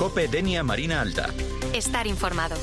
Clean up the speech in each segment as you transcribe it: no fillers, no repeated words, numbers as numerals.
COPE Denia Marina Alta. Estar informado.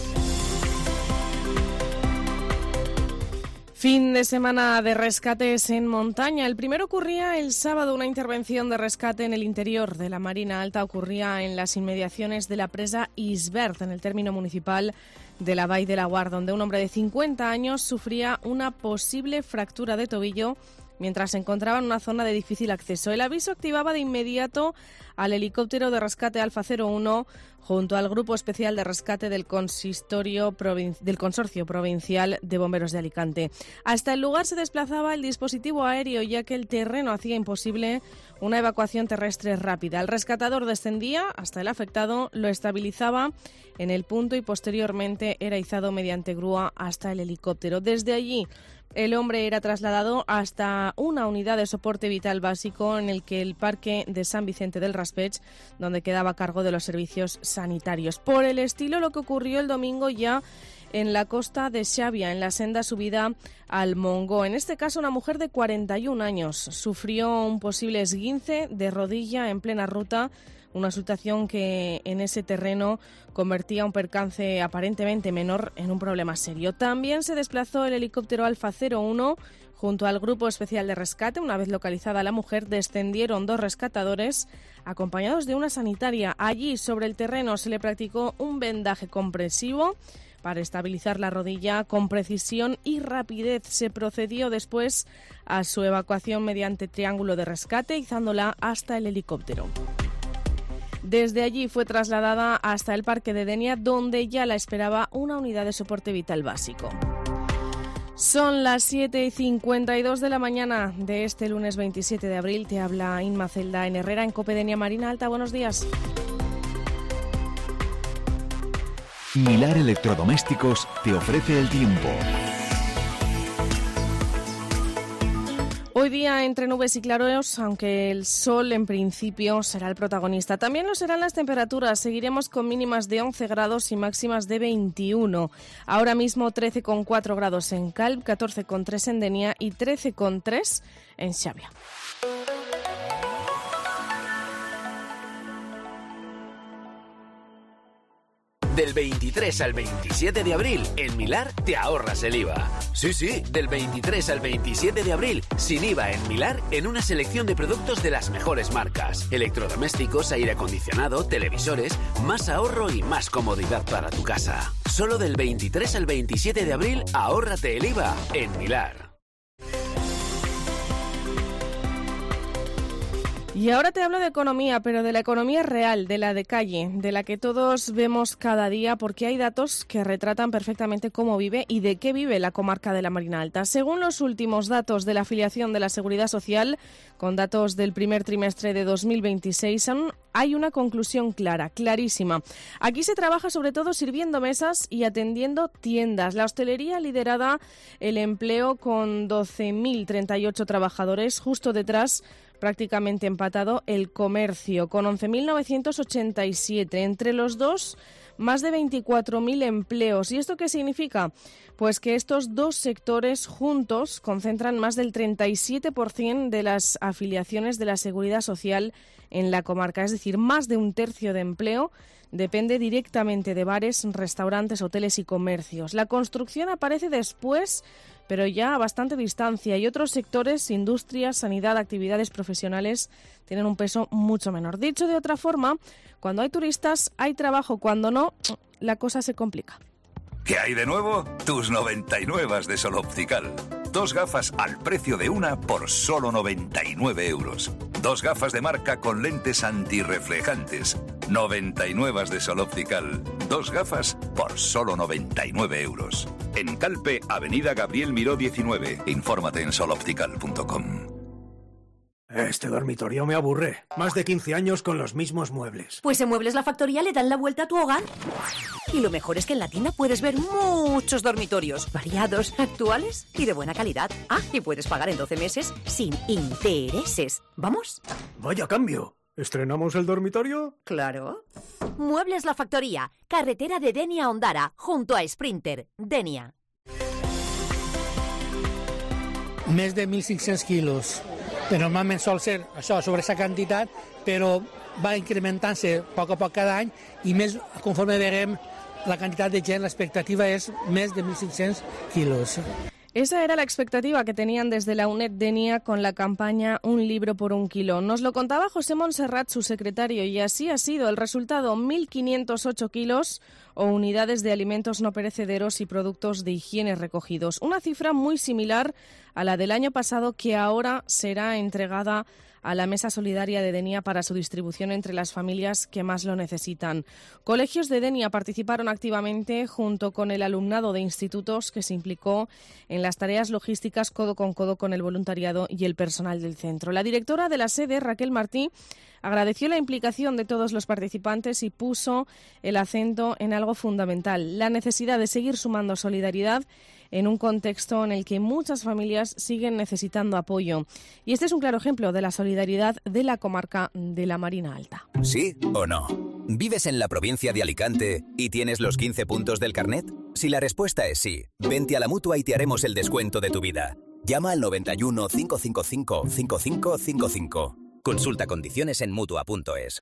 Fin de semana de rescates en montaña. El primero ocurría el sábado. Una intervención de rescate en el interior de la Marina Alta ocurría en las inmediaciones de la presa Isbert, en el término municipal de la Vall de Laguar, donde un hombre de 50 años sufría una posible fractura de tobillo mientras se encontraba en una zona de difícil acceso. El aviso activaba de inmediato al helicóptero de rescate Alfa 01 junto al Grupo Especial de Rescate del Consorcio Provincial de Bomberos de Alicante. Hasta el lugar se desplazaba el dispositivo aéreo, ya que el terreno hacía imposible una evacuación terrestre rápida. El rescatador descendía hasta el afectado, lo estabilizaba en el punto y posteriormente era izado mediante grúa hasta el helicóptero. Desde allí, el hombre era trasladado hasta una unidad de soporte vital básico en el que el Parque de San Vicente del Raspech, donde quedaba a cargo de los servicios sanitarios. Por el estilo, lo que ocurrió el domingo ya en la costa de Xavia, en la senda subida al Mongó. En este caso, una mujer de 41 años sufrió un posible esguince de rodilla en plena ruta, una situación que en ese terreno convertía un percance aparentemente menor en un problema serio. También se desplazó el helicóptero Alfa 01 junto al Grupo Especial de Rescate. Una vez localizada la mujer, descendieron 2 rescatadores acompañados de una sanitaria. Allí, sobre el terreno, se le practicó un vendaje compresivo para estabilizar la rodilla con precisión y rapidez. Se procedió después a su evacuación mediante triángulo de rescate, izándola hasta el helicóptero. Desde allí fue trasladada hasta el Parque de Denia, donde ya la esperaba una unidad de soporte vital básico. Son las 7:52 de la mañana de este lunes 27 de abril. Te habla Inma Celda en Herrera, en COPE Denia Marina Alta. Buenos días. Milar Electrodomésticos te ofrece el tiempo. Hoy día entre nubes y claros, aunque el sol en principio será el protagonista. También lo serán las temperaturas. Seguiremos con mínimas de 11 grados y máximas de 21. Ahora mismo 13,4 grados en Calp, 14,3 en Denia y 13,3 en Xavia. Del 23 al 27 de abril, en Milar te ahorras el IVA. Sí, del 23 al 27 de abril, sin IVA en Milar, en una selección de productos de las mejores marcas. Electrodomésticos, aire acondicionado, televisores, más ahorro y más comodidad para tu casa. Solo del 23 al 27 de abril, ahórrate el IVA en Milar. Y ahora te hablo de economía, pero de la economía real, de la de calle, de la que todos vemos cada día, porque hay datos que retratan perfectamente cómo vive y de qué vive la comarca de la Marina Alta. Según los últimos datos de la afiliación de la Seguridad Social, con datos del primer trimestre de 2026, hay una conclusión clara, clarísima. Aquí se trabaja sobre todo sirviendo mesas y atendiendo tiendas. La hostelería liderada el empleo con 12.038 trabajadores, justo detrás, prácticamente empatado, el comercio, con 11.987. Entre los dos, más de 24.000 empleos. ¿Y esto qué significa? Pues que estos dos sectores juntos concentran más del 37% de las afiliaciones de la Seguridad Social en la comarca. Es decir, más de un tercio de empleo depende directamente de bares, restaurantes, hoteles y comercios. La construcción aparece después, pero ya a bastante distancia, y otros sectores, industria, sanidad, actividades profesionales, tienen un peso mucho menor. Dicho de otra forma, cuando hay turistas hay trabajo, cuando no, la cosa se complica. ¿Qué hay de nuevo? Tus 99 de Sol Optical. 2 gafas al precio de una por solo 99 euros. 2 gafas de marca con lentes antirreflejantes. 99 de Sol Optical. 2 gafas por solo 99 euros. En Calpe, Avenida Gabriel Miró 19. Infórmate en soloptical.com. Este dormitorio me aburre. Más de 15 años con los mismos muebles. Pues en Muebles La Factoría le dan la vuelta a tu hogar. Y lo mejor es que en la tienda puedes ver muchos dormitorios, variados, actuales y de buena calidad. Ah, y puedes pagar en 12 meses sin intereses. ¿Vamos? Vaya cambio. ¿Estrenamos el dormitorio? Claro. Muebles La Factoría, carretera de Denia a Ondara, junto a Sprinter. Denia. Més de 1.500 quilos. Normalment sol ser això, sobre aquesta quantitat, però va incrementant-se a poc cada any i més conforme veurem la quantitat de gent, l'expectativa és més de 1.500 quilos. Esa era la expectativa que tenían desde la UNED Denia con la campaña Un libro por un kilo. Nos lo contaba José Montserrat, su secretario, y así ha sido el resultado: 1.508 kilos o unidades de alimentos no perecederos y productos de higiene recogidos. Una cifra muy similar a la del año pasado, que ahora será entregada a la Mesa Solidaria de Denia para su distribución entre las familias que más lo necesitan. Colegios de Denia participaron activamente junto con el alumnado de institutos que se implicó en las tareas logísticas codo con el voluntariado y el personal del centro. La directora de la sede, Raquel Martí, agradeció la implicación de todos los participantes y puso el acento en algo fundamental: la necesidad de seguir sumando solidaridad en un contexto en el que muchas familias siguen necesitando apoyo. Y este es un claro ejemplo de la solidaridad de la comarca de la Marina Alta. ¿Sí o no? ¿Vives en la provincia de Alicante y tienes los 15 puntos del carnet? Si la respuesta es sí, vente a la Mutua y te haremos el descuento de tu vida. Llama al 91 555 5555. Consulta condiciones en Mutua.es.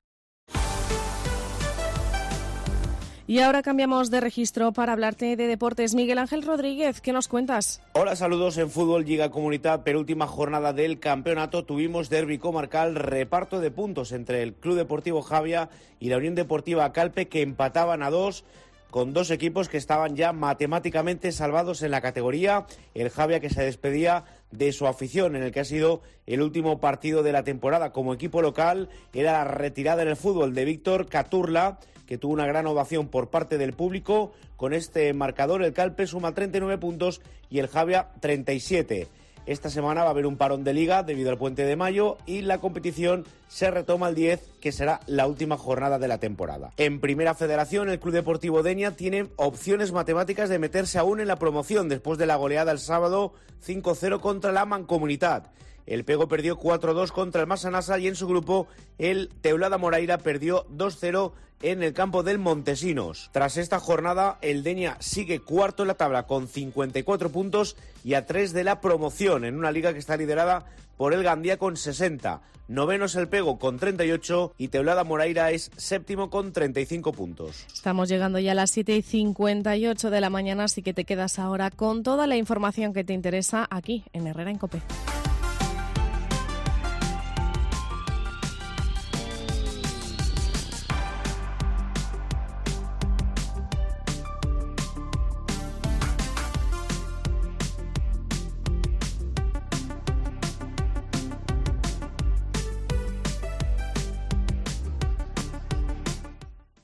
Y ahora cambiamos de registro para hablarte de deportes. Miguel Ángel Rodríguez, ¿qué nos cuentas? Hola, saludos. En fútbol, Liga Comunitat, penúltima jornada del campeonato. Tuvimos derbi comarcal, reparto de puntos entre el Club Deportivo Javia y la Unión Deportiva Calpe, que empataban a 2, con dos equipos que estaban ya matemáticamente salvados en la categoría. El Javia, que se despedía de su afición en el que ha sido el último partido de la temporada como equipo local. Era la retirada en el fútbol de Víctor Caturla, que tuvo una gran ovación por parte del público. Con este marcador, el Calpe suma 39 puntos y el Javia 37. Esta semana va a haber un parón de liga debido al puente de mayo y la competición se retoma el 10, que será la última jornada de la temporada. En Primera Federación, el Club Deportivo Denia tiene opciones matemáticas de meterse aún en la promoción después de la goleada el sábado 5-0 contra la Mancomunitat. El Pego perdió 4-2 contra el Massanassa y en su grupo el Teulada Moraira perdió 2-0 en el campo del Montesinos. Tras esta jornada, el Denia sigue cuarto en la tabla con 54 puntos y a 3 de la promoción, en una liga que está liderada por el Gandía con 60. Noveno es el Pego con 38 y Teulada Moraira es séptimo con 35 puntos. Estamos llegando ya a las 7:58 de la mañana, así que te quedas ahora con toda la información que te interesa aquí en Herrera en COPE.